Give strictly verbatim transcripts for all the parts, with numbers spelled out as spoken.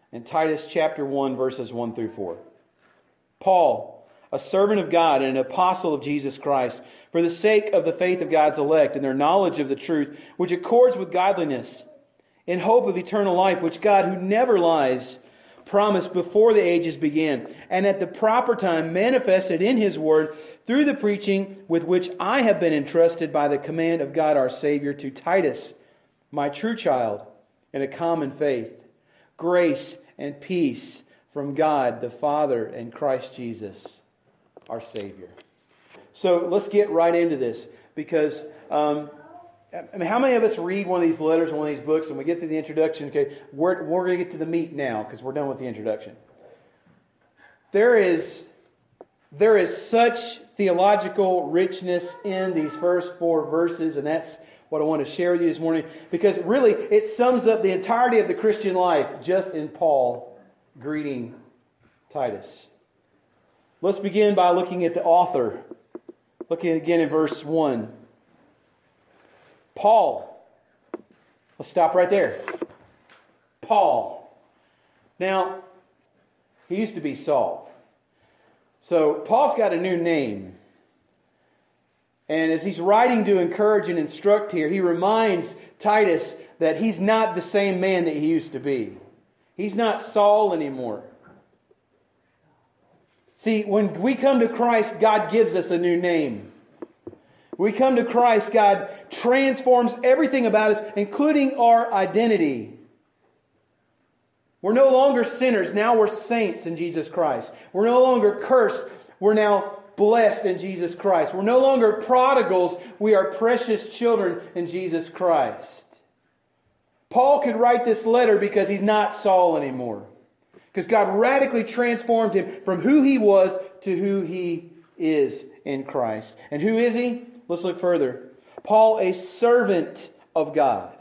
in Titus chapter one, verses one through four. Paul, a servant of God and an apostle of Jesus Christ, for the sake of the faith of God's elect and their knowledge of the truth, which accords with godliness, in hope of eternal life, which God, who never lies, promised before the ages began, and at the proper time manifested in His word through the preaching with which I have been entrusted by the command of God our Savior to Titus, my true child, in a common faith. Grace and peace from God the Father and Christ Jesus, our Savior. So let's get right into this, because um, I mean, how many of us read one of these letters, one of these books, and we get to the introduction? Okay, we're, we're going to get to the meat now, because we're done with the introduction. There is, there is such theological richness in these first four verses, and that's what I want to share with you this morning, because really it sums up the entirety of the Christian life just in Paul greeting Titus. Let's begin by looking at the author. Looking again in verse one. Paul. Let's stop right there. Paul. Now, he used to be Saul. So, Paul's got a new name. And as he's writing to encourage and instruct here, he reminds Titus that he's not the same man that he used to be. He's not Saul anymore. See, when we come to Christ, God gives us a new name. When we come to Christ, God transforms everything about us, including our identity. We're no longer sinners. Now we're saints in Jesus Christ. We're no longer cursed. We're now blessed in Jesus Christ. We're no longer prodigals. We are precious children in Jesus Christ. Paul could write this letter because he's not Saul anymore. Because God radically transformed him from who he was to who he is in Christ. And who is he? Let's look further. Paul, a servant of God.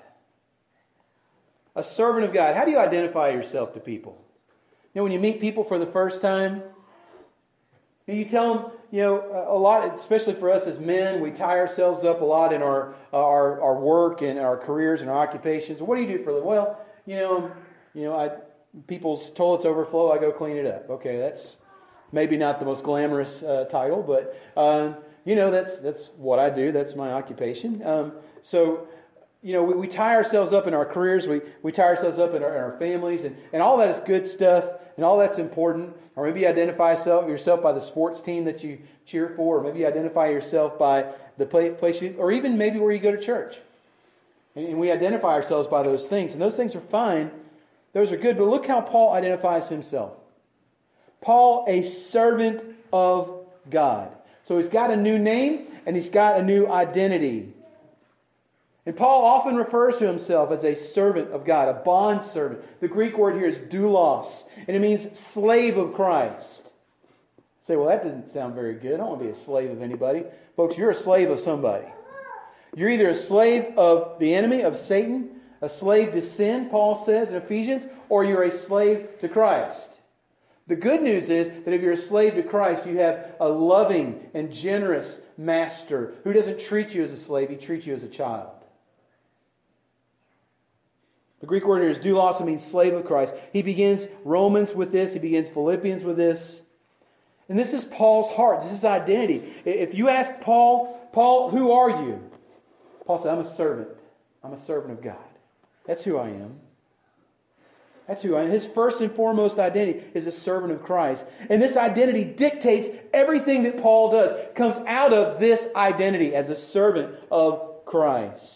A servant of God. How do you identify yourself to people? You know, when you meet people for the first time, you tell them, you know, a lot, especially for us as men, we tie ourselves up a lot in our our, our work and our careers and our occupations. What do you do for a living? Well, you know, you know, I people's toilets overflow, I go clean it up. Okay, that's maybe not the most glamorous uh, title, but uh, you know, that's that's what I do. That's my occupation. Um, so, you know, we, we tie ourselves up in our careers. We we tie ourselves up in our, in our families, and, and all that is good stuff, and all that's important. Or maybe you identify yourself, yourself by the sports team that you cheer for, or maybe you identify yourself by the place you, or even maybe where you go to church. And, and we identify ourselves by those things, and those things are fine. Those are good, but look how Paul identifies himself. Paul, a servant of God. So he's got a new name and he's got a new identity. And Paul often refers to himself as a servant of God, a bond servant. The Greek word here is doulos, and it means slave of Christ. You say, well, that doesn't sound very good. I don't want to be a slave of anybody. Folks, you're a slave of somebody. You're either a slave of the enemy, of Satan, a slave to sin, Paul says in Ephesians, or you're a slave to Christ. The good news is that if you're a slave to Christ, you have a loving and generous master who doesn't treat you as a slave, he treats you as a child. The Greek word here is doulos, it means slave of Christ. He begins Romans with this, he begins Philippians with this. And this is Paul's heart, this is identity. If you ask Paul, Paul, who are you? Paul said, I'm a servant. I'm a servant of God. That's who I am. That's who I am. His first and foremost identity is a servant of Christ. And this identity dictates everything that Paul does. It comes out of this identity as a servant of Christ.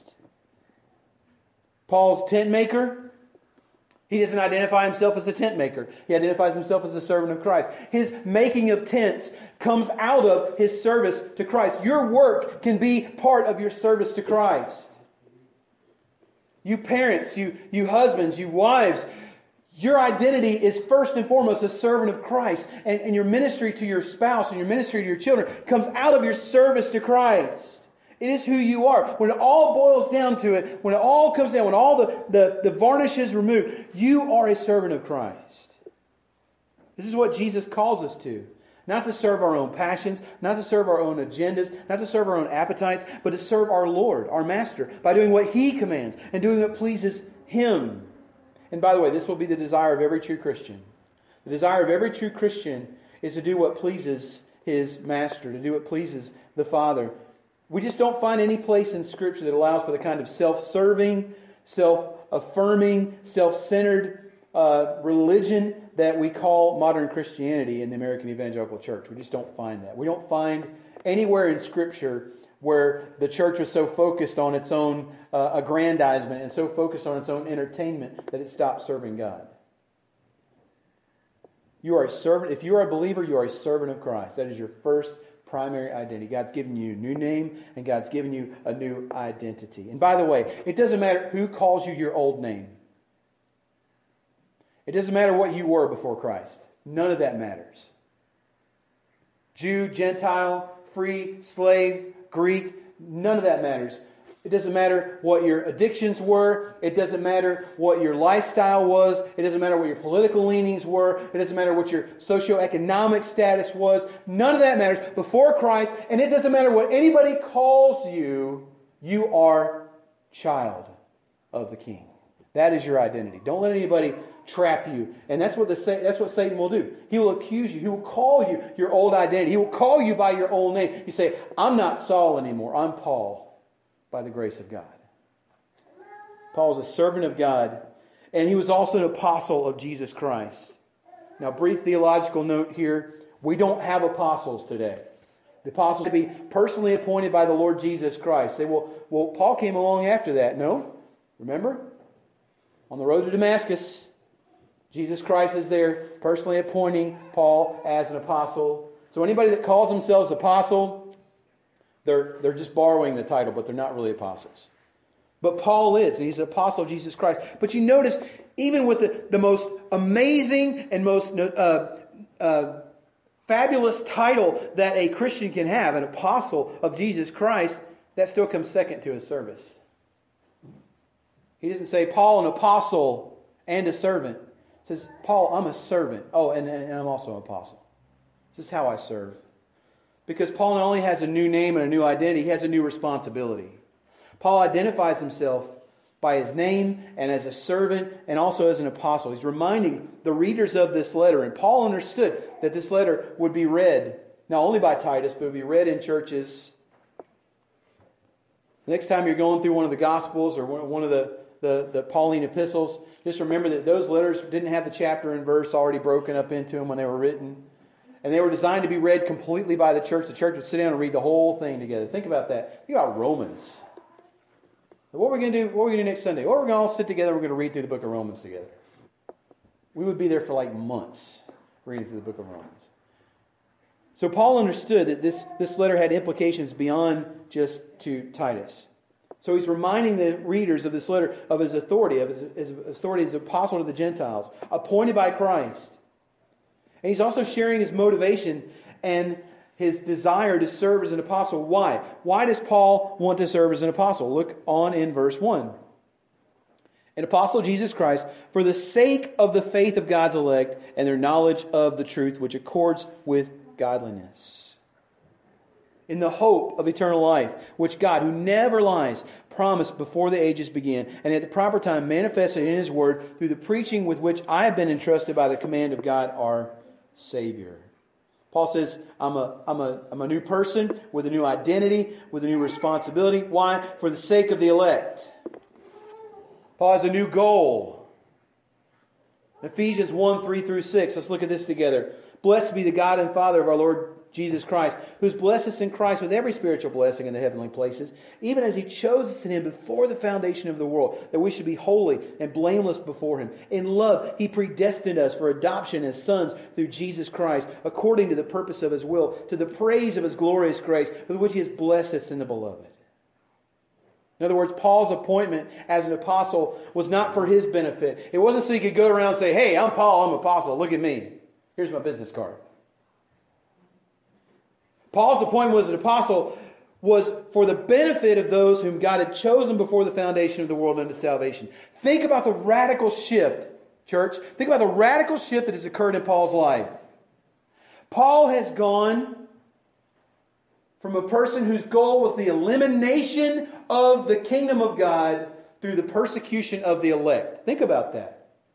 Paul's tent maker, he doesn't identify himself as a tent maker. He identifies himself as a servant of Christ. His making of tents comes out of his service to Christ. Your work can be part of your service to Christ. You parents, you, you husbands, you wives, your identity is first and foremost a servant of Christ. And, and your ministry to your spouse and your ministry to your children comes out of your service to Christ. It is who you are. When it all boils down to it, when it all comes down, when all the, the, the varnish is removed, you are a servant of Christ. This is what Jesus calls us to. Not to serve our own passions, not to serve our own agendas, not to serve our own appetites, but to serve our Lord, our Master, by doing what He commands and doing what pleases Him. And by the way, this will be the desire of every true Christian. The desire of every true Christian is to do what pleases his master, to do what pleases the Father. We just don't find any place in Scripture that allows for the kind of self-serving, self-affirming, self-centered uh, religion that we call modern Christianity in the American Evangelical Church. We just don't find that. We don't find anywhere in Scripture where the church was so focused on its own uh, aggrandizement and so focused on its own entertainment that it stopped serving God. You are a servant. If you are a believer, you are a servant of Christ. That is your first primary identity. God's given you a new name, and God's given you a new identity. And by the way, it doesn't matter who calls you your old name. It doesn't matter what you were before Christ. None of that matters. Jew, Gentile, free, slave, Greek, none of that matters. It doesn't matter what your addictions were. It doesn't matter what your lifestyle was. It doesn't matter what your political leanings were. It doesn't matter what your socioeconomic status was. None of that matters before Christ. And it doesn't matter what anybody calls you. You are child of the King. That is your identity. Don't let anybody trap you. And that's what the that's what Satan will do. He will accuse you. He will call you your old identity. He will call you by your old name. You say, I'm not Saul anymore. I'm Paul. By the grace of God. Paul was a servant of God, and he was also an apostle of Jesus Christ. Now, brief theological note here. We don't have apostles today. The apostles to be personally appointed by the Lord Jesus Christ. Say, well, well, Paul came along after that. No. Remember? On the road to Damascus, Jesus Christ is there personally appointing Paul as an apostle. So anybody that calls themselves apostle, They're, they're just borrowing the title, but they're not really apostles. But Paul is, and he's an apostle of Jesus Christ. But you notice, even with the, the most amazing and most uh, uh, fabulous title that a Christian can have, an apostle of Jesus Christ, that still comes second to his service. He doesn't say, Paul, an apostle and a servant. He says, Paul, I'm a servant. Oh, and, and I'm also an apostle. This is how I serve. Because Paul not only has a new name and a new identity, he has a new responsibility. Paul identifies himself by his name and as a servant and also as an apostle. He's reminding the readers of this letter. And Paul understood that this letter would be read, not only by Titus, but would be read in churches. The next time you're going through one of the Gospels or one of the, the, the Pauline epistles, just remember that those letters didn't have the chapter and verse already broken up into them when they were written. And they were designed to be read completely by the church. The church would sit down and read the whole thing together. Think about that. Think about Romans. What are we going to do? What are we going to do next Sunday? Well, we're going to all sit together. We're going to read through the book of Romans together. We would be there for like months reading through the book of Romans. So Paul understood that this, this letter had implications beyond just to Titus. So he's reminding the readers of this letter of his authority, of his, his authority as apostle to the Gentiles, appointed by Christ. And he's also sharing his motivation and his desire to serve as an apostle. Why? Why does Paul want to serve as an apostle? Look on in verse one. An apostle of Jesus Christ for the sake of the faith of God's elect and their knowledge of the truth which accords with godliness. In the hope of eternal life, which God, who never lies, promised before the ages began, and at the proper time manifested in His Word through the preaching with which I have been entrusted by the command of God our Savior. Paul says, I'm a, I'm a, I'm a new person with a new identity, with a new responsibility. Why? For the sake of the elect. Paul has a new goal. Ephesians one, three through six. Let's look at this together. Blessed be the God and Father of our Lord Jesus Christ, who has blessed us in Christ with every spiritual blessing in the heavenly places, even as He chose us in Him before the foundation of the world, that we should be holy and blameless before Him. In love, He predestined us for adoption as sons through Jesus Christ, according to the purpose of His will, to the praise of His glorious grace, with which He has blessed us in the Beloved. In other words, Paul's appointment as an apostle was not for his benefit. It wasn't so he could go around and say, hey, I'm Paul, I'm an apostle, look at me. Here's my business card. Paul's appointment as an apostle was for the benefit of those whom God had chosen before the foundation of the world unto salvation. Think about the radical shift, church. Think about the radical shift that has occurred in Paul's life. Paul has gone from a person whose goal was the elimination of the kingdom of God through the persecution of the elect. Think about that.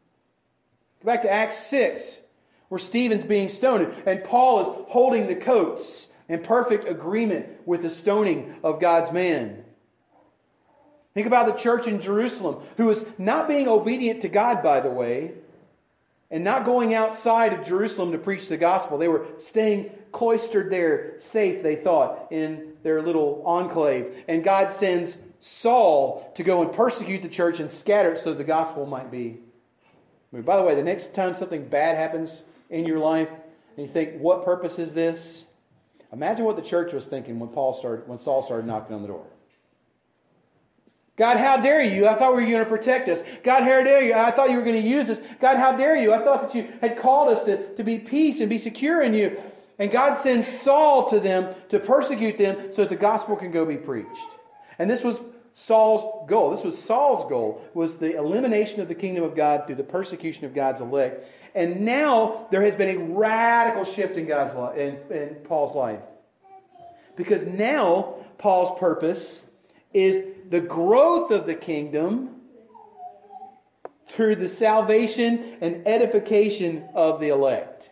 Go back to Acts six, where Stephen's being stoned, and Paul is holding the coats in perfect agreement with the stoning of God's man. Think about the church in Jerusalem, who was not being obedient to God, by the way, and not going outside of Jerusalem to preach the gospel. They were staying cloistered there, safe, they thought, in their little enclave. And God sends Saul to go and persecute the church and scatter it so the gospel might be moved. By the way, the next time something bad happens in your life, and you think, what purpose is this? Imagine what the church was thinking when Paul started, when Saul started knocking on the door. God, how dare you? I thought we were going to protect us. God, how dare you? I thought you were going to use us. God, how dare you? I thought that you had called us to, to be peace and be secure in you. And God sends Saul to them to persecute them so that the gospel can go be preached. And this was Saul's goal. This was Saul's goal, was the elimination of the kingdom of God through the persecution of God's elect. And now there has been a radical shift in God's life, in, in Paul's life. Because now Paul's purpose is the growth of the kingdom through the salvation and edification of the elect.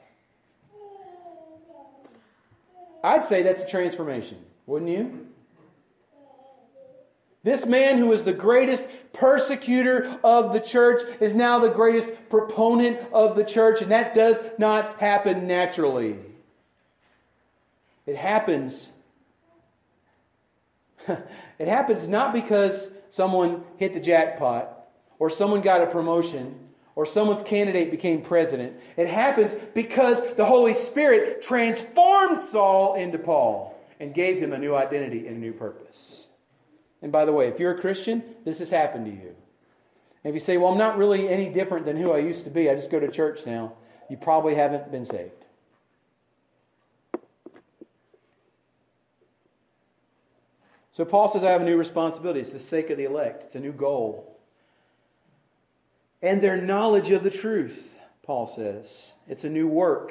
I'd say that's a transformation, wouldn't you? This man who was the greatest persecutor of the church is now the greatest proponent of the church, and that does not happen naturally. It happens It happens not because someone hit the jackpot, or someone got a promotion, or someone's candidate became president. It happens because the Holy Spirit transformed Saul into Paul and gave him a new identity and a new purpose. And by the way, if you're a Christian, this has happened to you. And if you say, well, I'm not really any different than who I used to be, I just go to church now, you probably haven't been saved. So Paul says, I have a new responsibility. It's the sake of the elect. It's a new goal. And their knowledge of the truth, Paul says. It's a new work.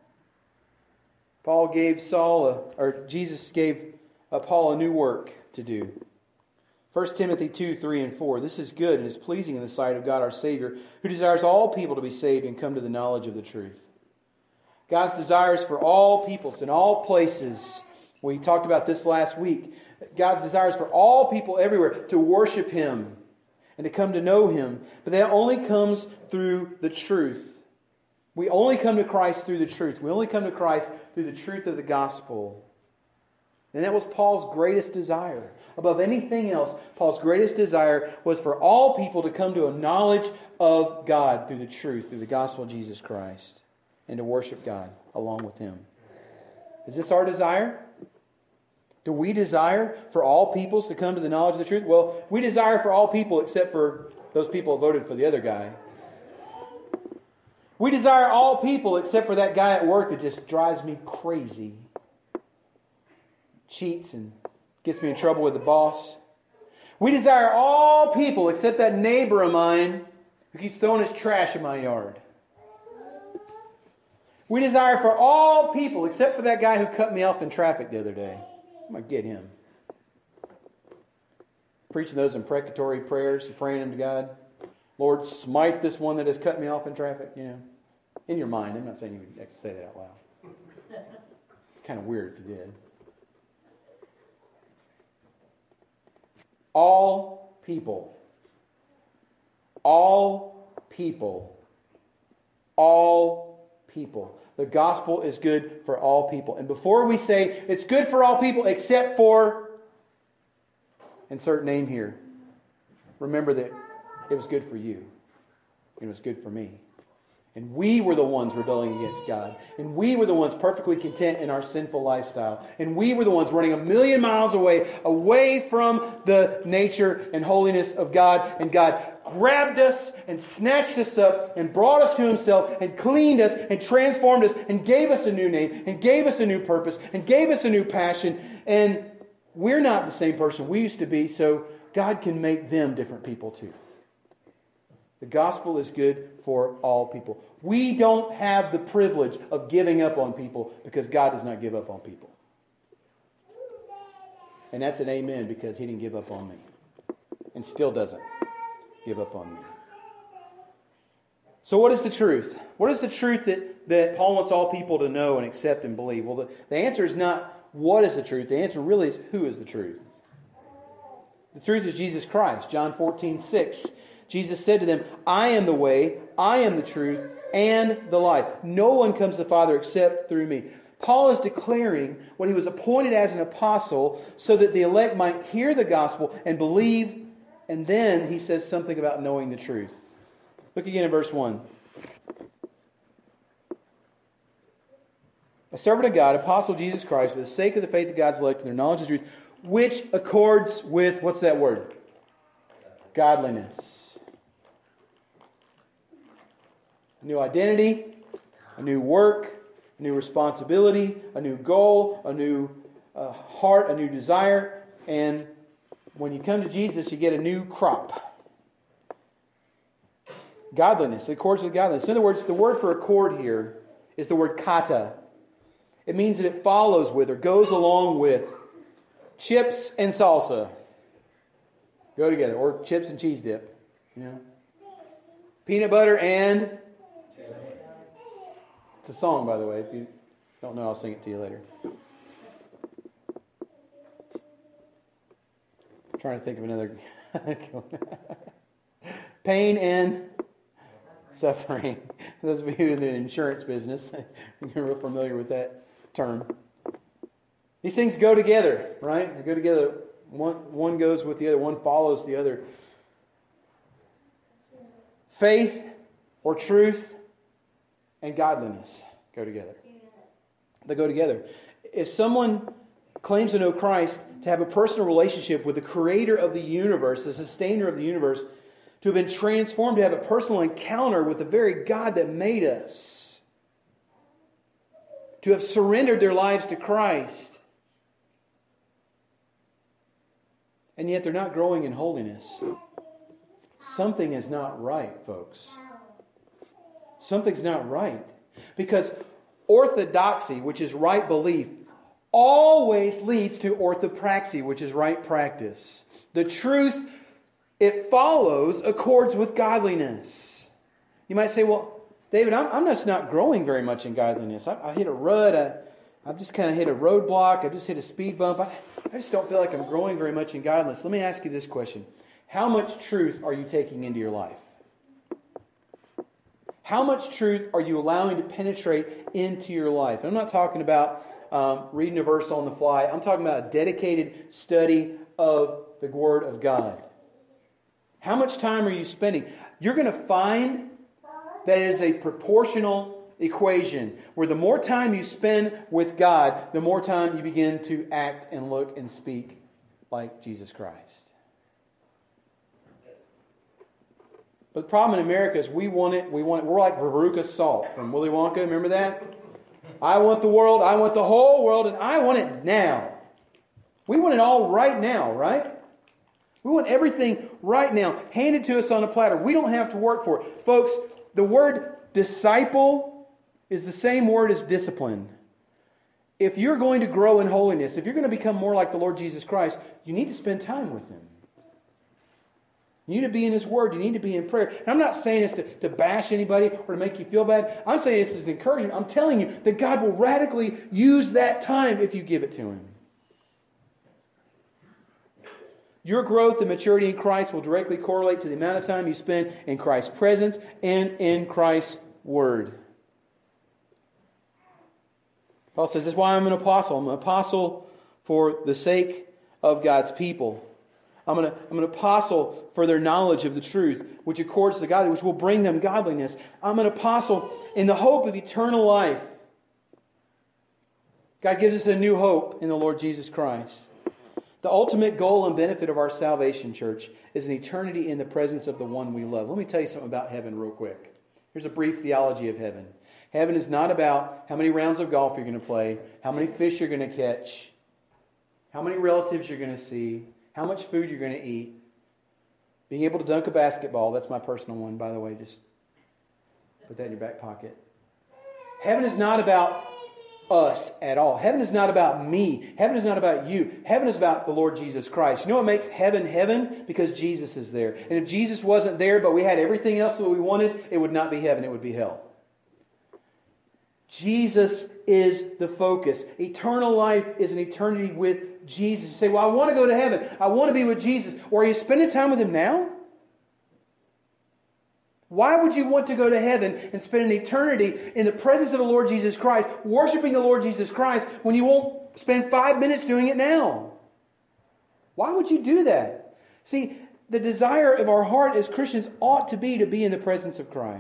Paul gave Saul, a, or Jesus gave uh, Paul a new work to do. First Timothy two, three, and four. This is good and is pleasing in the sight of God our Savior, who desires all people to be saved and come to the knowledge of the truth. God's desires for all peoples in all places. We talked about this last week. God's desires for all people everywhere to worship Him and to come to know Him. But that only comes through the truth. We only come to Christ through the truth. We only come to Christ through the truth of the gospel. And that was Paul's greatest desire. Above anything else, Paul's greatest desire was for all people to come to a knowledge of God through the truth, through the gospel of Jesus Christ, and to worship God along with Him. Is this our desire? Do we desire for all peoples to come to the knowledge of the truth? Well, we desire for all people except for those people who voted for the other guy. We desire all people except for that guy at work that just drives me crazy. Cheats and gets me in trouble with the boss. We desire all people except that neighbor of mine who keeps throwing his trash in my yard. We desire for all people except for that guy who cut me off in traffic the other day. I'm going to get him. Preaching those imprecatory prayers, praying them to God. Lord, smite this one that has cut me off in traffic. You know, in your mind. I'm not saying you would have to say that out loud. Kind of weird if you did. All people. All people. All people. The gospel is good for all people. And before we say it's good for all people except for, insert name here, remember that it was good for you. It was good for me. And we were the ones rebelling against God. And we were the ones perfectly content in our sinful lifestyle. And we were the ones running a million miles away, away from the nature and holiness of God. And God grabbed us and snatched us up and brought us to Himself and cleaned us and transformed us and gave us a new name and gave us a new purpose and gave us a new passion. And we're not the same person we used to be, so God can make them different people too. The gospel is good for all people. We don't have the privilege of giving up on people because God does not give up on people. And that's an amen because He didn't give up on me. And still doesn't give up on me. So what is the truth? What is the truth that, that Paul wants all people to know and accept and believe? Well, the, the answer is not what is the truth. The answer really is who is the truth. The truth is Jesus Christ. John fourteen six. Jesus said to them, I am the way, I am the truth, and the life. No one comes to the Father except through me. Paul is declaring what he was appointed as an apostle so that the elect might hear the gospel and believe. And then he says something about knowing the truth. Look again at verse one. A servant of God, apostle of Jesus Christ, for the sake of the faith of God's elect and their knowledge of truth, which accords with, what's that word? Godliness. A new identity, a new work, a new responsibility, a new goal, a new uh, heart, a new desire. And when you come to Jesus, you get a new crop. Godliness. It accords with godliness. In other words, the word for accord here is the word kata. It means that it follows with or goes along with chips and salsa. Go together. Or chips and cheese dip. You know. Peanut butter and... It's a song, by the way. If you don't know, I'll sing it to you later. I'm trying to think of another... Pain and... suffering. Those of you in the insurance business, you're real familiar with that term. These things go together, right? They go together. One, one goes with the other. One follows the other. Faith or truth and godliness go together. They go together. If someone claims to know Christ, to have a personal relationship with the creator of the universe, the sustainer of the universe, to have been transformed, to have a personal encounter with the very God that made us, to have surrendered their lives to Christ, and yet they're not growing in holiness, something is not right, folks. Something's not right. Because orthodoxy, which is right belief, always leads to orthopraxy, which is right practice. The truth, it follows, accords with godliness. You might say, well, David, I'm, I'm just not growing very much in godliness. I, I hit a rut. I, I've just kind of hit a roadblock. I just hit a speed bump. I, I just don't feel like I'm growing very much in godliness. Let me ask you this question. How much truth are you taking into your life? How much truth are you allowing to penetrate into your life? And I'm not talking about um, reading a verse on the fly. I'm talking about a dedicated study of the Word of God. How much time are you spending? You're going to find that it is a proportional equation where the more time you spend with God, the more time you begin to act and look and speak like Jesus Christ. But the problem in America is we want it, we want it, we're like Veruca Salt from Willy Wonka, remember that? I want the world, I want the whole world, and I want it now. We want it all right now, right? We want everything right now, handed to us on a platter. We don't have to work for it. Folks, the word disciple is the same word as discipline. If you're going to grow in holiness, if you're going to become more like the Lord Jesus Christ, you need to spend time with Him. You need to be in His Word. You need to be in prayer. And I'm not saying this to, to bash anybody or to make you feel bad. I'm saying this as an encouragement. I'm telling you that God will radically use that time if you give it to Him. Your growth and maturity in Christ will directly correlate to the amount of time you spend in Christ's presence and in Christ's Word. Paul says, that's why I'm an apostle. I'm an apostle for the sake of God's people. I'm an, I'm an apostle for their knowledge of the truth, which accords to God, which will bring them godliness. I'm an apostle in the hope of eternal life. God gives us a new hope in the Lord Jesus Christ. The ultimate goal and benefit of our salvation, church, is an eternity in the presence of the one we love. Let me tell you something about heaven real quick. Here's a brief theology of heaven. Heaven is not about how many rounds of golf you're going to play, how many fish you're going to catch, how many relatives you're going to see, how much food you're going to eat, being able to dunk a basketball. That's my personal one, by the way. Just put that in your back pocket. Heaven is not about us at all. Heaven is not about me. Heaven is not about you. Heaven is about the Lord Jesus Christ. You know what makes heaven heaven? Because Jesus is there. And if Jesus wasn't there, but we had everything else that we wanted, it would not be heaven. It would be hell. Jesus is the focus. Eternal life is an eternity with Jesus. You say, well, I want to go to heaven. I want to be with Jesus. Or are you spending time with Him now? Why would you want to go to heaven and spend an eternity in the presence of the Lord Jesus Christ, worshiping the Lord Jesus Christ, when you won't spend five minutes doing it now? Why would you do that? See, the desire of our heart as Christians ought to be to be in the presence of Christ.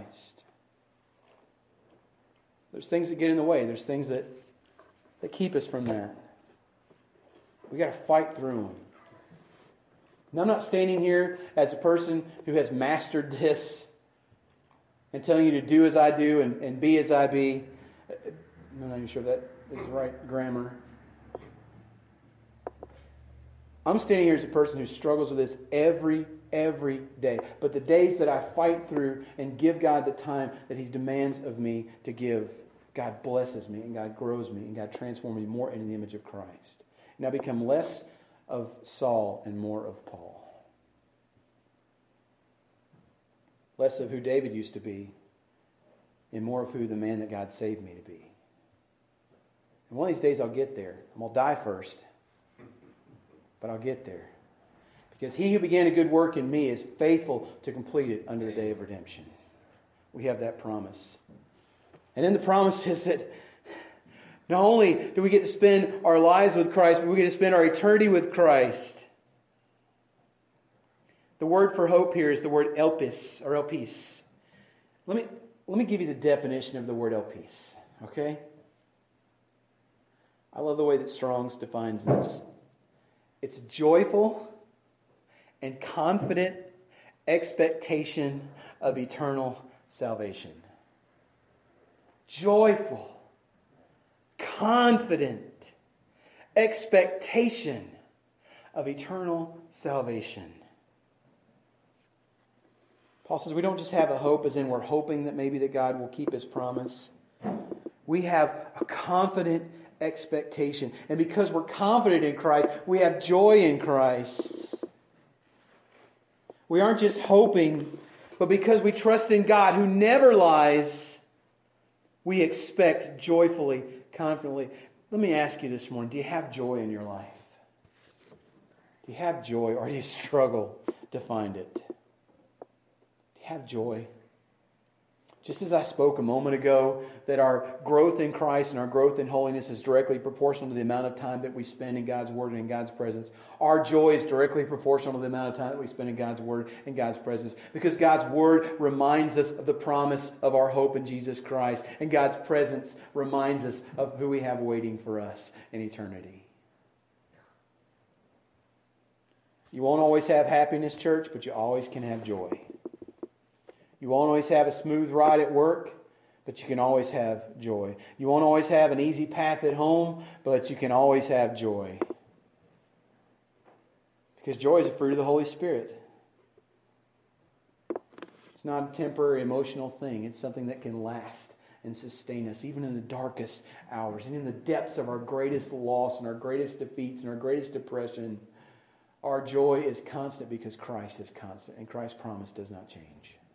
There's things that get in the way. There's things that, that keep us from that. We've got to fight through them. And I'm not standing here as a person who has mastered this and telling you to do as I do and, and be as I be. I'm not even sure if that is the right grammar. I'm standing here as a person who struggles with this every, every day. But the days that I fight through and give God the time that He demands of me to give, God blesses me and God grows me and God transforms me more into the image of Christ. And I become less of Saul and more of Paul. Less of who David used to be and more of who the man that God saved me to be. And one of these days I'll get there. I'm going to die first. But I'll get there. Because He who began a good work in me is faithful to complete it unto the day of redemption. We have that promise. And then the promise is that not only do we get to spend our lives with Christ, but we get to spend our eternity with Christ. The word for hope here is the word elpis, or elpis. Let me, let me give you the definition of the word elpis, okay? I love the way that Strong's defines this. It's joyful and confident expectation of eternal salvation. Joyful, confident expectation of eternal salvation. Paul says we don't just have a hope as in we're hoping that maybe that God will keep His promise. We have a confident expectation. And because we're confident in Christ, we have joy in Christ. We aren't just hoping, but because we trust in God who never lies, we expect joyfully, confidently. Let me ask you this morning, do you have joy in your life? Do you have joy or do you struggle to find it? Have joy. Just as I spoke a moment ago that our growth in Christ and our growth in holiness is directly proportional to the amount of time that we spend in God's Word and in God's presence, our joy is directly proportional to the amount of time that we spend in God's Word and God's presence. Because God's Word reminds us of the promise of our hope in Jesus Christ, and God's presence reminds us of who we have waiting for us in eternity. You won't always have happiness, church, but you always can have joy. You won't always have a smooth ride at work, but you can always have joy. You won't always have an easy path at home, but you can always have joy. Because joy is a fruit of the Holy Spirit. It's not a temporary emotional thing. It's something that can last and sustain us, even in the darkest hours, and in the depths of our greatest loss and our greatest defeats and our greatest depression. Our joy is constant because Christ is constant, and Christ's promise does not change.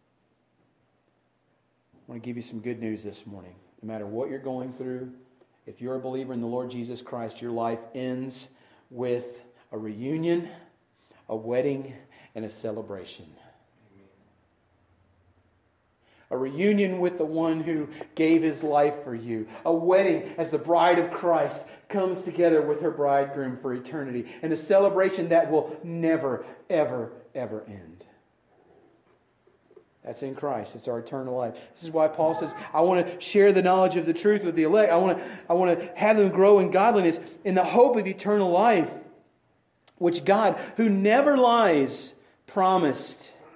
I want to give you some good news this morning. No matter what you're going through, if you're a believer in the Lord Jesus Christ, your life ends with a reunion, a wedding, and a celebration. A reunion with the one who gave His life for you. A wedding as the bride of Christ comes together with her bridegroom for eternity. And a celebration that will never, ever, ever end. That's in Christ. It's our eternal life. This is why Paul says, I want to share the knowledge of the truth with the elect. I want to, I want to have them grow in godliness in the hope of eternal life, which God, who never lies, promised.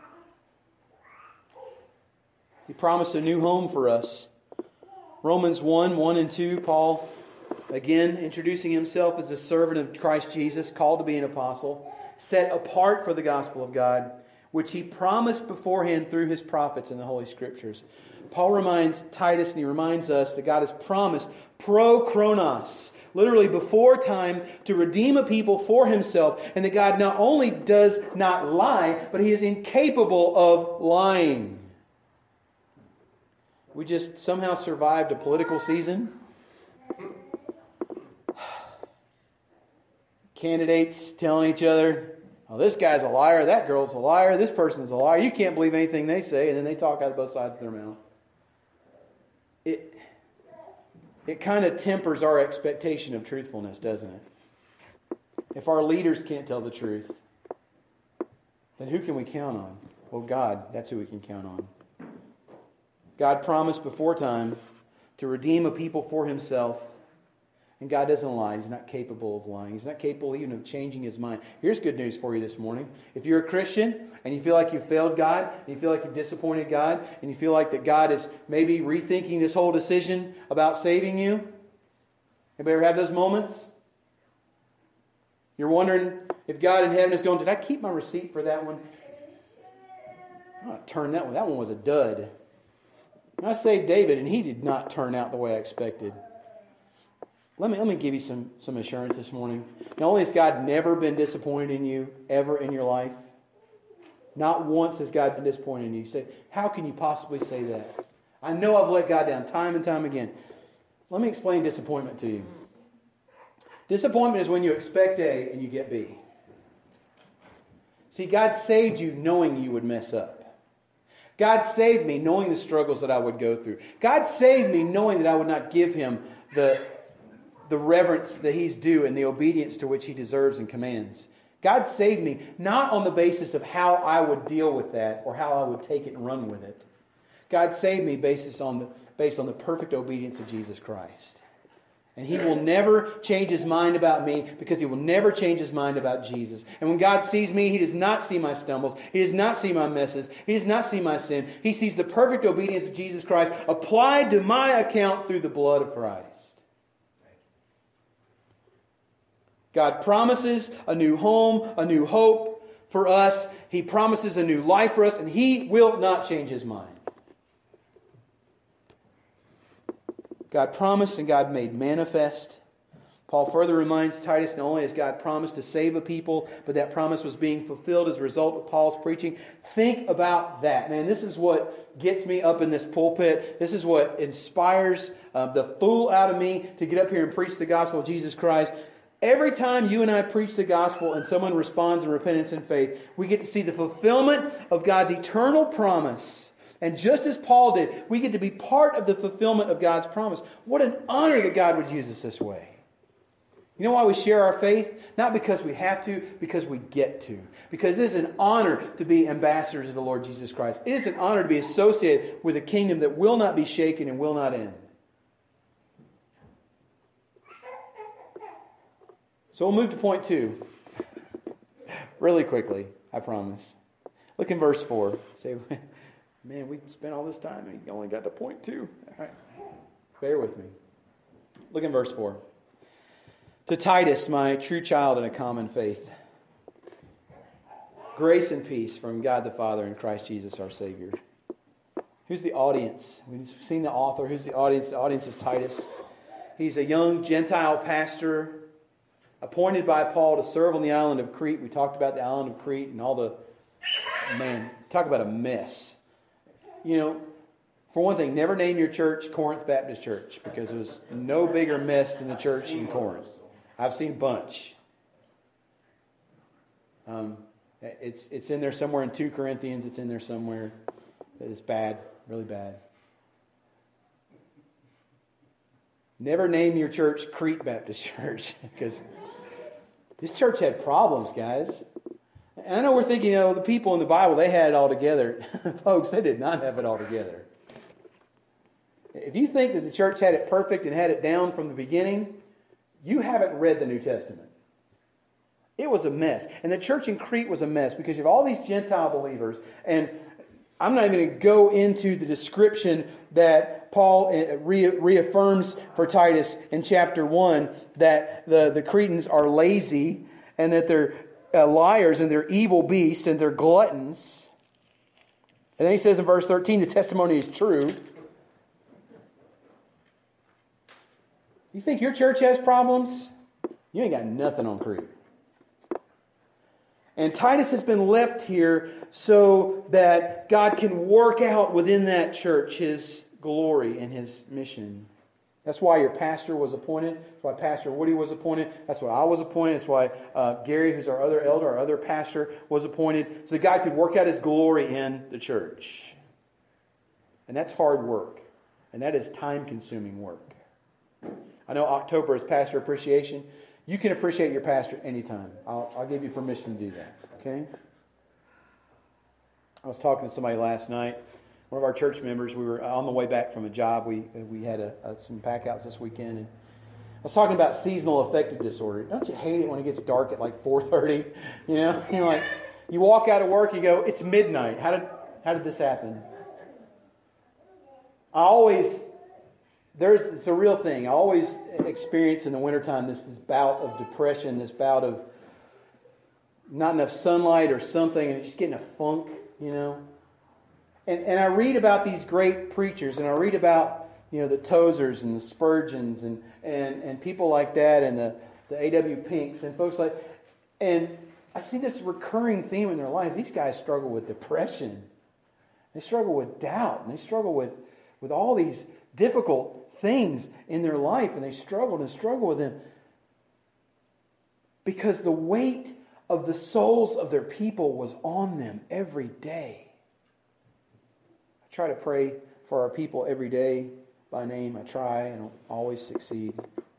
He promised a new home for us. Romans one, one and two, Paul, again, introducing himself as a servant of Christ Jesus, called to be an apostle, set apart for the gospel of God, which He promised beforehand through His prophets in the Holy Scriptures, Paul reminds Titus and he reminds us that God has promised pro chronos, literally before time, to redeem a people for Himself, and that God not only does not lie, but He is incapable of lying. We just somehow survived a political season. Candidates telling each other, oh, this guy's a liar, that girl's a liar, this person's a liar, you can't believe anything they say, and then they talk out of both sides of their mouth. It, it kind of tempers our expectation of truthfulness, doesn't it? If our leaders can't tell the truth, then who can we count on? Well, God, that's who we can count on. God promised before time to redeem a people for Himself. And God doesn't lie. He's not capable of lying. He's not capable even of changing His mind. Here's good news for you this morning. If you're a Christian and you feel like you've failed God, and you feel like you've disappointed God, and you feel like that God is maybe rethinking this whole decision about saving you, anybody ever have those moments? You're wondering if God in heaven is going, did I keep my receipt for that one? I'm not turn that one. That one was a dud. I saved David, and he did not turn out the way I expected. Let me, let me give you some, some assurance this morning. Not only has God never been disappointed in you, ever in your life, not once has God been disappointed in you. You say, how can you possibly say that? I know I've let God down time and time again. Let me explain disappointment to you. Disappointment is when you expect A and you get B. See, God saved you knowing you would mess up. God saved me knowing the struggles that I would go through. God saved me knowing that I would not give Him the, the reverence that He's due and the obedience to which He deserves and commands. God saved me not on the basis of how I would deal with that or how I would take it and run with it. God saved me based on the, based on the perfect obedience of Jesus Christ. And He will never change His mind about me because He will never change His mind about Jesus. And when God sees me, He does not see my stumbles. He does not see my messes. He does not see my sin. He sees the perfect obedience of Jesus Christ applied to my account through the blood of Christ. God promises a new home, a new hope for us. He promises a new life for us, and He will not change His mind. God promised and God made manifest. Paul further reminds Titus not only has God promised to save a people, but that promise was being fulfilled as a result of Paul's preaching. Think about that. Man, this is what gets me up in this pulpit. This is what inspires uh, the fool out of me to get up here and preach the gospel of Jesus Christ. Every time you and I preach the gospel and someone responds in repentance and faith, we get to see the fulfillment of God's eternal promise. And just as Paul did, we get to be part of the fulfillment of God's promise. What an honor that God would use us this way. You know why we share our faith? Not because we have to, because we get to. Because it is an honor to be ambassadors of the Lord Jesus Christ. It is an honor to be associated with a kingdom that will not be shaken and will not end. So we'll move to point two. Really quickly, I promise. Look in verse four. Say, man, we spent all this time and you only got to point two. All right. Bear with me. Look in verse four. To Titus, my true child in a common faith. Grace and peace from God the Father and Christ Jesus our Savior. Who's the audience? We've seen the author. Who's the audience? The audience is Titus. He's a young Gentile pastor appointed by Paul to serve on the island of Crete. We talked about the island of Crete and all the... Man, talk about a mess. You know, for one thing, never name your church Corinth Baptist Church because it was no bigger mess than the church in Corinth. I've seen a bunch. Um, it's it's in there somewhere in Second Corinthians. It's in there somewhere. It's bad, really bad. Never name your church Crete Baptist Church because this church had problems, guys. And I know we're thinking, you know, the people in the Bible, they had it all together. Folks, they did not have it all together. If you think that the church had it perfect and had it down from the beginning, you haven't read the New Testament. It was a mess. And the church in Crete was a mess because you have all these Gentile believers. And I'm not even going to go into the description that Paul reaffirms for Titus in chapter one, that the, the Cretans are lazy and that they're uh, liars and they're evil beasts and they're gluttons. And then he says in verse thirteen, the testimony is true. You think your church has problems? You ain't got nothing on Crete. And Titus has been left here so that God can work out within that church His glory and His mission. That's why your pastor was appointed. That's why Pastor Woody was appointed. That's why I was appointed. That's why uh, Gary, who's our other elder, our other pastor, was appointed. So that God could work out His glory in the church. And that's hard work. And that is time-consuming work. I know October is Pastor Appreciation. You can appreciate your pastor anytime. I'll, I'll give you permission to do that. Okay? I was talking to somebody last night. One of our church members, we were on the way back from a job. We we had a, a, some pack-outs this weekend. And I was talking about seasonal affective disorder. Don't you hate it when it gets dark at like four thirty? You know? You're like, you walk out of work, you go, it's midnight. How did how did this happen? I always, there's it's a real thing. I always experience in the wintertime this, this bout of depression, this bout of not enough sunlight or something, and just getting a funk, you know? And and I read about these great preachers, and I read about, you know, the Tozers and the Spurgeons and, and, and people like that, and the, the A W Pinks and folks like, and I see this recurring theme in their life. These guys struggle with depression. They struggle with doubt, and they struggle with, with all these difficult things in their life, and they struggled and struggle with them because the weight of the souls of their people was on them every day. I try to pray for our people every day by name. I try and don't always succeed.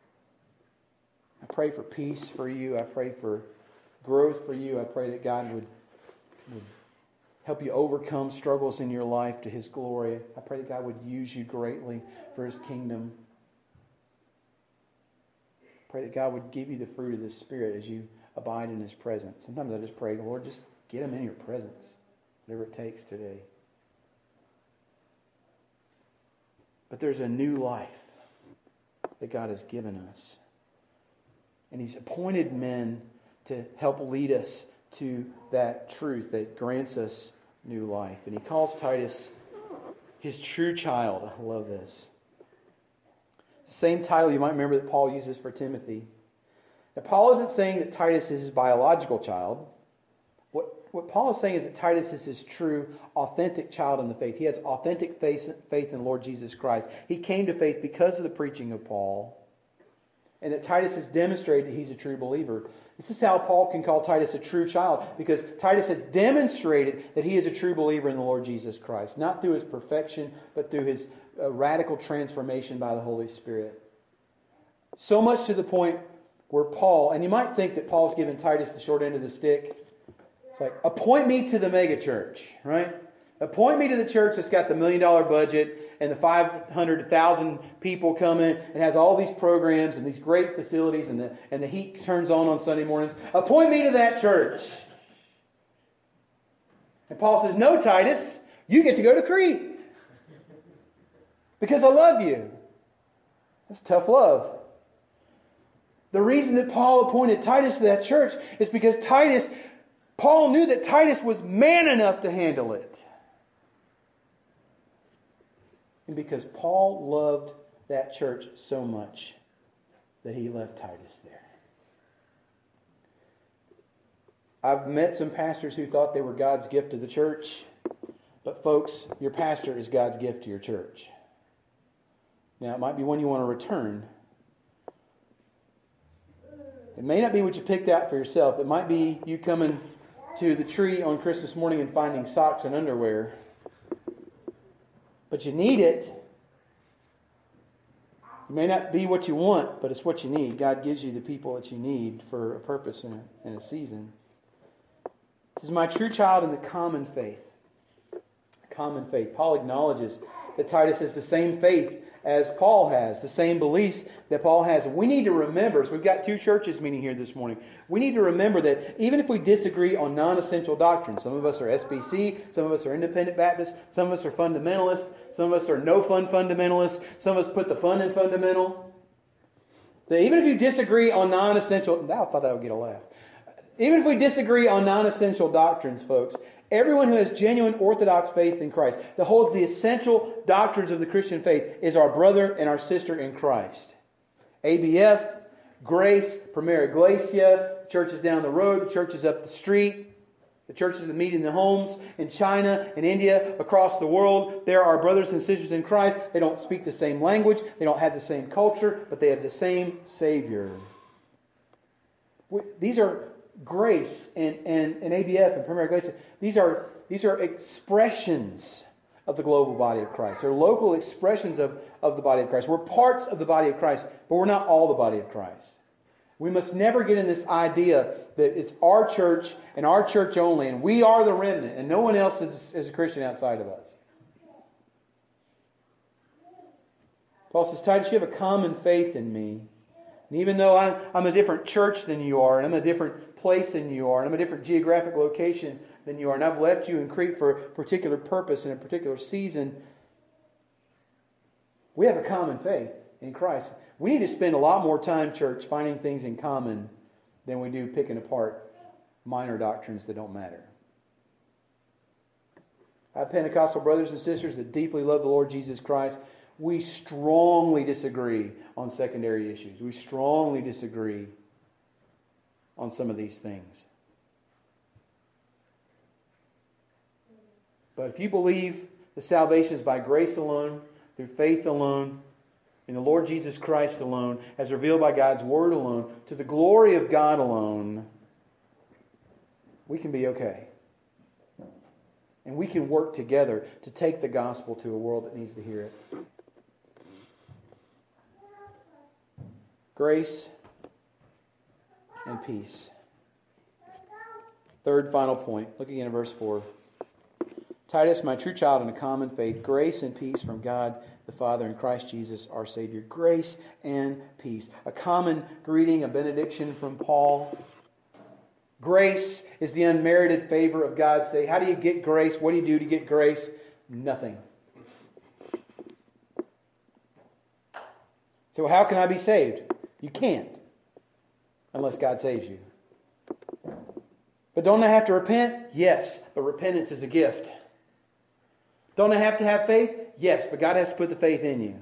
I pray for peace for you. I pray for growth for you. I pray that God would, would help you overcome struggles in your life to His glory. I pray that God would use you greatly for His kingdom. I pray that God would give you the fruit of the Spirit as you abide in His presence. Sometimes I just pray, Lord, just get them in your presence, whatever it takes today. But there's a new life that God has given us. And He's appointed men to help lead us to that truth that grants us new life. And He calls Titus His true child. I love this. The same title you might remember that Paul uses for Timothy. Now, Paul isn't saying that Titus is his biological child. What, what Paul is saying is that Titus is his true, authentic child in the faith. He has authentic faith, faith in Lord Jesus Christ. He came to faith because of the preaching of Paul. And that Titus has demonstrated that he's a true believer. This is how Paul can call Titus a true child, because Titus has demonstrated that he is a true believer in the Lord Jesus Christ. Not through his perfection, but through his uh, radical transformation by the Holy Spirit. So much to the point where Paul, and you might think that Paul's given Titus the short end of the stick. It's like, appoint me to the mega church, right? Appoint me to the church that's got the million dollar budget and the five hundred thousand people coming and has all these programs and these great facilities and the, and the heat turns on on Sunday mornings. Appoint me to that church. And Paul says, no, Titus, you get to go to Crete because I love you. That's tough love. The reason that Paul appointed Titus to that church is because Titus, Paul knew that Titus was man enough to handle it. And because Paul loved that church so much that he left Titus there. I've met some pastors who thought they were God's gift to the church. But folks, your pastor is God's gift to your church. Now, it might be one you want to return. It may not be what you picked out for yourself. It might be you coming to the tree on Christmas morning and finding socks and underwear. But you need it. It may not be what you want, but it's what you need. God gives you the people that you need for a purpose in a, in a season. This is my true child in the common faith. Common faith. Paul acknowledges that Titus has the same faith as Paul has, the same beliefs that Paul has. And we need to remember, so we've got two churches meeting here this morning. We need to remember that even if we disagree on non-essential doctrines, some of us are S B C, some of us are independent Baptists, some of us are fundamentalists, some of us are no-fun fundamentalists, some of us put the fun in fundamental. That even if you disagree on non-essential, I thought that would get a laugh. Even if we disagree on non-essential doctrines, folks, everyone who has genuine orthodox faith in Christ, that holds the essential doctrines of the Christian faith, is our brother and our sister in Christ. A B F, Grace, Primera Iglesia, churches down the road, the churches up the street, the churches that meet in the homes in China, in India, across the world. There are brothers and sisters in Christ. They don't speak the same language. They don't have the same culture, but they have the same Savior. These are Grace and, and, and A B F and Primera Iglesia. These are, these are expressions of the global body of Christ. They're local expressions of, of the body of Christ. We're parts of the body of Christ, but we're not all the body of Christ. We must never get in this idea that it's our church and our church only, and we are the remnant, and no one else is, is a Christian outside of us. Paul says, Titus, you have a common faith in me. And even though I'm, I'm a different church than you are, and I'm a different place than you are, and I'm a different geographic location than you are, and I've left you in Crete for a particular purpose in a particular season, we have a common faith in Christ. We need to spend a lot more time, church, finding things in common than we do picking apart minor doctrines that don't matter. I have Pentecostal brothers and sisters that deeply love the Lord Jesus Christ. We strongly disagree on secondary issues. We strongly disagree on some of these things. But if you believe the salvation is by grace alone, through faith alone, in the Lord Jesus Christ alone, as revealed by God's Word alone, to the glory of God alone, we can be okay. And we can work together to take the gospel to a world that needs to hear it. Grace and peace. Third, final point. Look again at verse four. Titus, my true child in a common faith, grace and peace from God the Father and Christ Jesus our Savior. Grace and peace. A common greeting, a benediction from Paul. Grace is the unmerited favor of God. Say, how do you get grace? What do you do to get grace? Nothing. So how can I be saved? You can't. Unless God saves you. But don't I have to repent? Yes. But repentance is a gift. Don't I have to have faith? Yes. But God has to put the faith in you.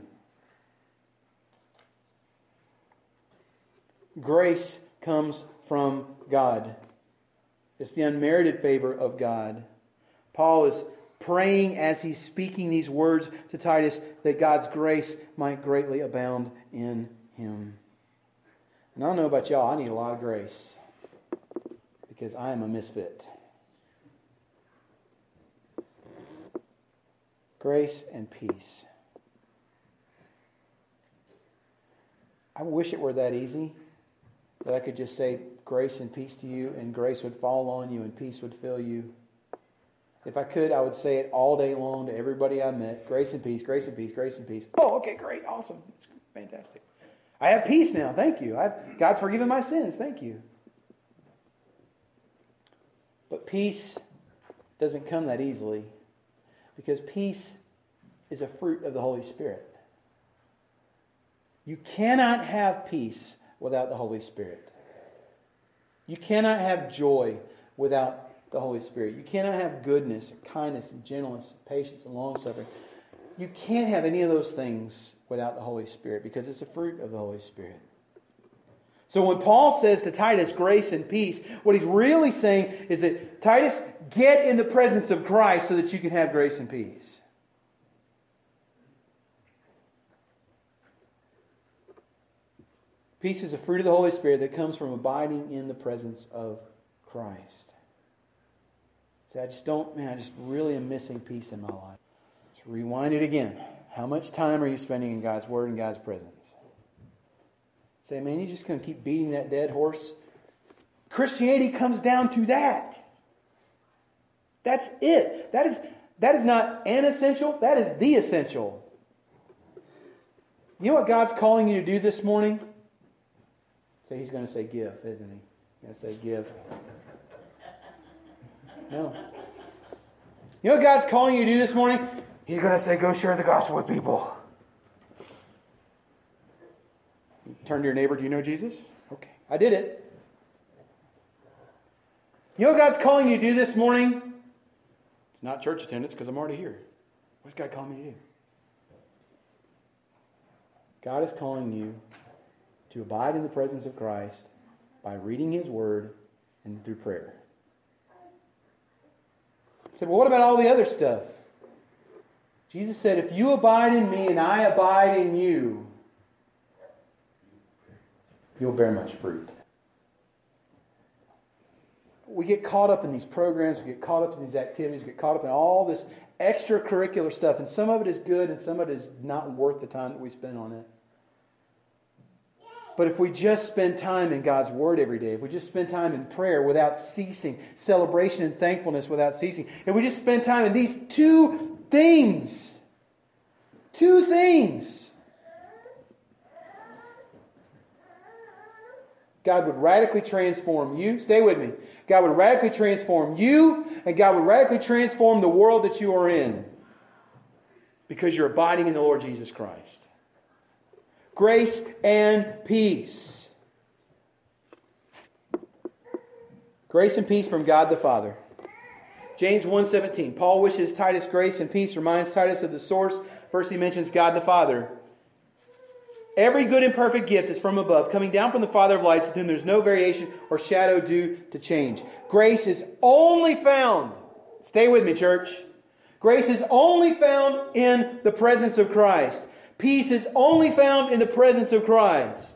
Grace comes from God. It's the unmerited favor of God. Paul is praying as he's speaking these words to Titus that God's grace might greatly abound in him. And I don't know about y'all, I need a lot of grace because I am a misfit. Grace and peace. I wish it were that easy, that I could just say grace and peace to you, and grace would fall on you, and peace would fill you. If I could, I would say it all day long to everybody I met. Grace and peace, grace and peace, grace and peace. Oh, okay, great, awesome. It's fantastic. I have peace now, thank you. I've, God's forgiven my sins, thank you. But peace doesn't come that easily, because peace is a fruit of the Holy Spirit. You cannot have peace without the Holy Spirit. You cannot have joy without the Holy Spirit. You cannot have goodness, and kindness, and gentleness, and patience, and long-suffering. You can't have any of those things without the Holy Spirit, because it's a fruit of the Holy Spirit. So when Paul says to Titus, grace and peace, what he's really saying is that, Titus, get in the presence of Christ so that you can have grace and peace. Peace is a fruit of the Holy Spirit that comes from abiding in the presence of Christ. See, I just don't, man, I just really am missing peace in my life. Let's rewind it again. How much time are you spending in God's Word and God's presence? Say, man, you're just going to keep beating that dead horse? Christianity comes down to that. That's it. That is, that is not an essential. That is the essential. You know what God's calling you to do this morning? So He's going to say give, isn't He? He's going to say give. No. You know what God's calling you to do this morning? He's going to say go share the gospel with people. Turn to your neighbor, do you know Jesus? Okay, I did it. You know what God's calling you to do this morning? It's not church attendance because I'm already here. What's God calling me to do? God is calling you to abide in the presence of Christ by reading His Word and through prayer. I said, well, what about all the other stuff? Jesus said, if you abide in me and I abide in you, you'll bear much fruit. We get caught up in these programs, we get caught up in these activities, we get caught up in all this extracurricular stuff, and some of it is good and some of it is not worth the time that we spend on it. But if we just spend time in God's Word every day, if we just spend time in prayer without ceasing, celebration and thankfulness without ceasing, if we just spend time in these two things, two things, God would radically transform you. Stay with me. God would radically transform you, and God would radically transform the world that you are in because you're abiding in the Lord Jesus Christ. Grace and peace. Grace and peace from God the Father. James one seventeen. Paul wishes Titus grace and peace, reminds Titus of the source. First he mentions God the Father. Every good and perfect gift is from above, coming down from the Father of lights, with whom there is no variation or shadow due to change. Grace is only found, stay with me, church. Grace is only found in the presence of Christ. Peace is only found in the presence of Christ.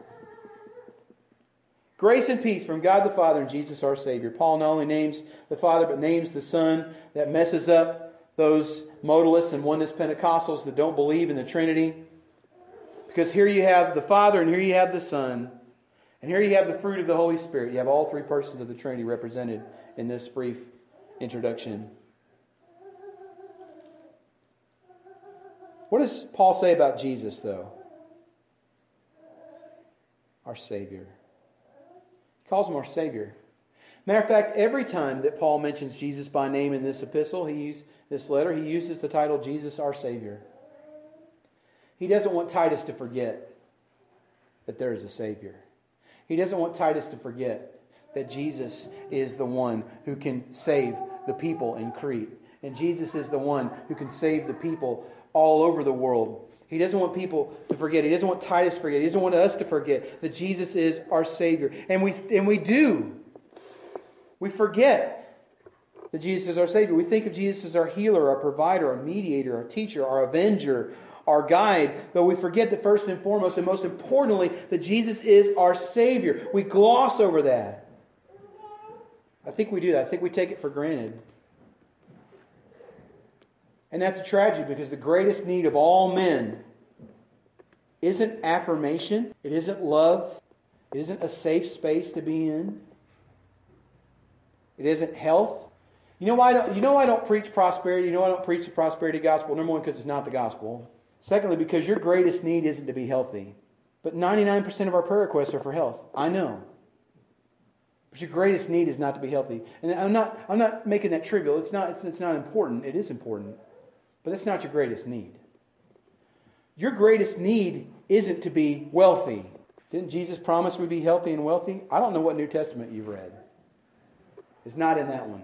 Grace and peace from God the Father and Jesus our Savior. Paul not only names the Father, but names the Son. That messes up those modalists and oneness Pentecostals that don't believe in the Trinity. Because here you have the Father and here you have the Son. And here you have the fruit of the Holy Spirit. You have all three persons of the Trinity represented in this brief introduction. What does Paul say about Jesus, though? Our Savior. He calls Him our Savior. Matter of fact, every time that Paul mentions Jesus by name in this epistle, he uses this letter, he uses the title Jesus our Savior. He doesn't want Titus to forget that there is a Savior. He doesn't want Titus to forget that Jesus is the one who can save the people in Crete. And Jesus is the one who can save the people all over the world. He doesn't want people to forget. He doesn't want Titus to forget. He doesn't want us to forget that Jesus is our Savior. And we and we do. We forget that Jesus is our Savior. We think of Jesus as our healer, our provider, our mediator, our teacher, our avenger, our guide, but we forget that first and foremost, and most importantly, that Jesus is our Savior. We gloss over that. I think we do that. I think we take it for granted. And that's a tragedy, because the greatest need of all men isn't affirmation. It isn't love. It isn't a safe space to be in. It isn't health. You know why I don't, you know why I don't preach prosperity? You know why I don't preach the prosperity gospel? Number one, because it's not the gospel. Secondly, because your greatest need isn't to be healthy. But ninety-nine percent of our prayer requests are for health. I know. But your greatest need is not to be healthy. And I'm not, I'm not making that trivial. It's not, it's, it's not important. It is important. But that's not your greatest need. Your greatest need isn't to be wealthy. Didn't Jesus promise we'd be healthy and wealthy? I don't know what New Testament you've read. It's not in that one.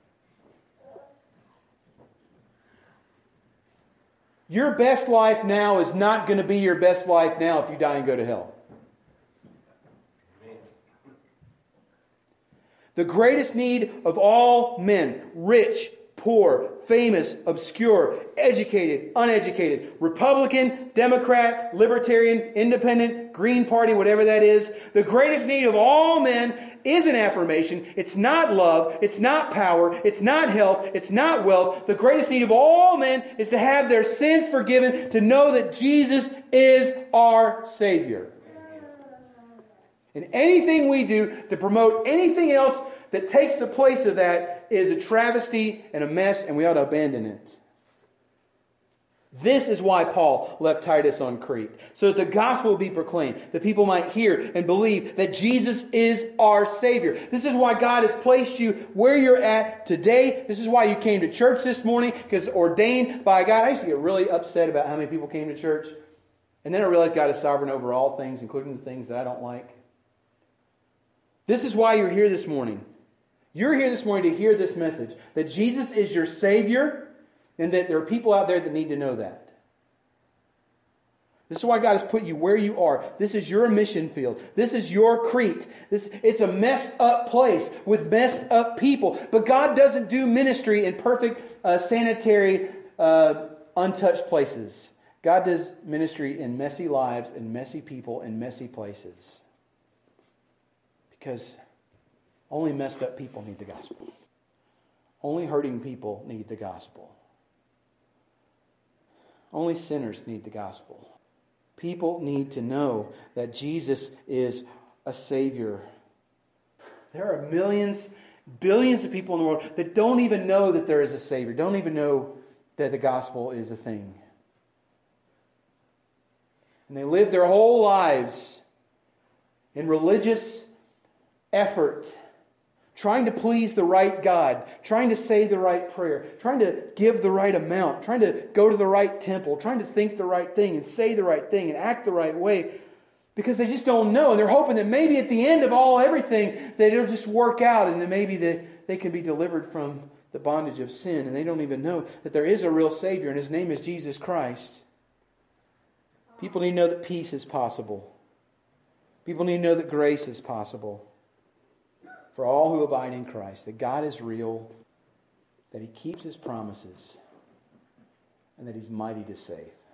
Your best life now is not going to be your best life now if you die and go to hell. The greatest need of all men, rich, poor, famous, obscure, educated, uneducated, Republican, Democrat, Libertarian, Independent, Green Party, whatever that is, the greatest need of all men isn't affirmation. It's not love. It's not power. It's not health. It's not wealth. The greatest need of all men is to have their sins forgiven, to know that Jesus is our Savior. And anything we do to promote anything else that takes the place of that is a travesty and a mess, and we ought to abandon it. This is why Paul left Titus on Crete, so that the gospel will be proclaimed, that people might hear and believe that Jesus is our Savior. This is why God has placed you where you're at today. This is why you came to church this morning, because ordained by God. I used to get really upset about how many people came to church, and then I realized God is sovereign over all things, including the things that I don't like. This is why you're here this morning. You're here this morning to hear this message, that Jesus is your Savior, and that there are people out there that need to know that. This is why God has put you where you are. This is your mission field. This is your Crete. This, it's a messed up place with messed up people. But God doesn't do ministry in perfect, uh, sanitary, uh, untouched places. God does ministry in messy lives and messy people and messy places. Because only messed up people need the gospel. Only hurting people need the gospel. Only sinners need the gospel. People need to know that Jesus is a Savior. There are millions, billions of people in the world that don't even know that there is a Savior, don't even know that the gospel is a thing. And they live their whole lives in religious effort, trying to please the right God, trying to say the right prayer, trying to give the right amount, trying to go to the right temple, trying to think the right thing and say the right thing and act the right way, because they just don't know. And they're hoping that maybe at the end of all everything that it'll just work out and that maybe they, they can be delivered from the bondage of sin. And they don't even know that there is a real Savior and His name is Jesus Christ. People need to know that peace is possible. People need to know that grace is possible. For all who abide in Christ, that God is real, that He keeps His promises, and that He's mighty to save.